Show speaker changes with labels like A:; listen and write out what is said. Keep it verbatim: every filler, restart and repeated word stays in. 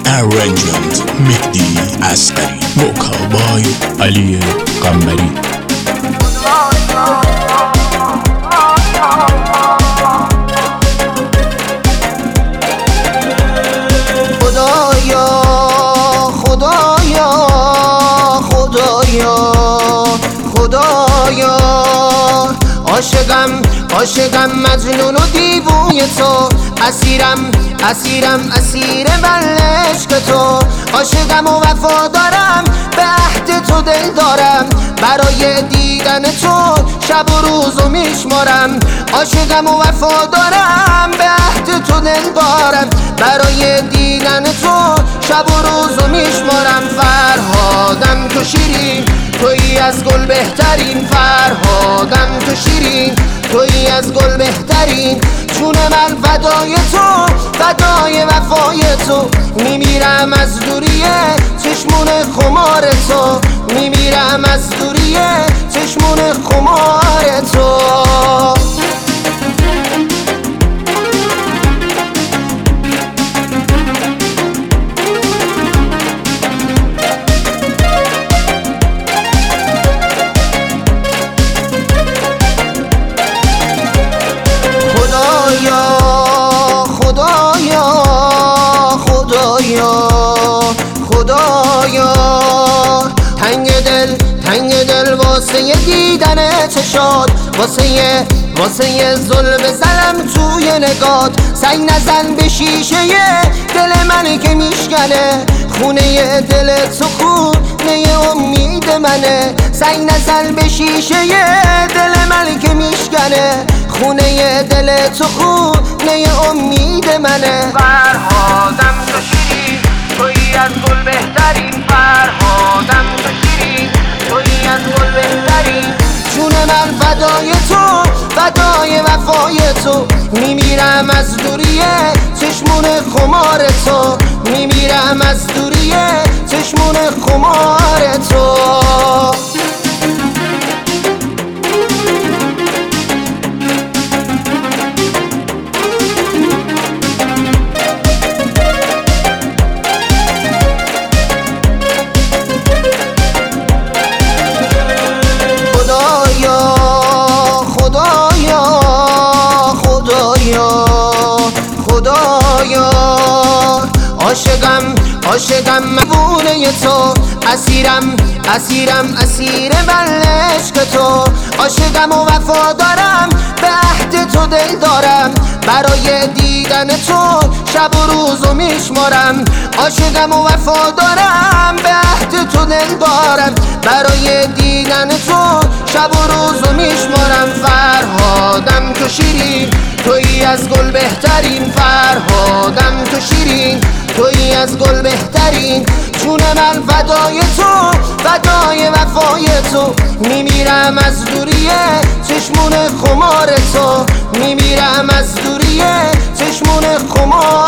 A: Arrangement مهدی عسقری، وکال بای علی قنبری.
B: خدایا خدایا خدایا خدایا عاشقم عاشقم مجنون و دیوونه تو، اسیرم اسیرم اسیر عشق تو، عاشقم و وفادارم به عهد تو دل دارم، برای دیدن تو شب و روزو میشمارم، عاشقم و وفادارم به عهد تو دل دارم، برای دیدن تو شب و روزو میشمارم. فرهادم تو شیرین، تویی از گل بهترین، فرهادم تو شیرین، تویی از گل بهترین، جون من فدای تو، فدای وفای تو، میمیرم از دوریه چشمون خمار تو، میمیرم از دوریه چشمون خمار تو. خدایا خدایا خدایا خدایا تنگ دل تنگ دل واسه دیدن چشات، واسه واسه ظلم زلم توی نگات، سنگ نزن به شیشه دل من که میشکنه، خونه دل تو خونه امید منه، سنگ نزن به شیشه دل من که میشکنه، خونه دل تو خونه امید منه. فرهادم تو شیرین، تویی از گل بهترین، فرهادم تو شیرین، تویی از گل بهترین، جون من فدای تو، فدای وفای تو، میمیرم از دوریه چشمون خمار تو، میمیرم از دوریه چشمون خمار تو. خدایا خدایا خدایا خدایا عاشقم عاشقم مجنون تو، اسیرم اسیرم اسیر عشق تو، عاشقم و وفادارم به عهد تو دل دارم، برای دیدن تو شب و روزو میشمارم، عاشقم و وفادارم به عهد تو دل دارم، برای دیدن تو شب و روزو میشمارم. فرهادم تو شیرین، تویی از گل بهترین، فرهادم تو شیرین، تویی از گل بهترین، جون من فدای تو، فدای وفای تو، میمیرم از دوریه چشمون خمار تو، میمیرم از دوریه چشمون خمار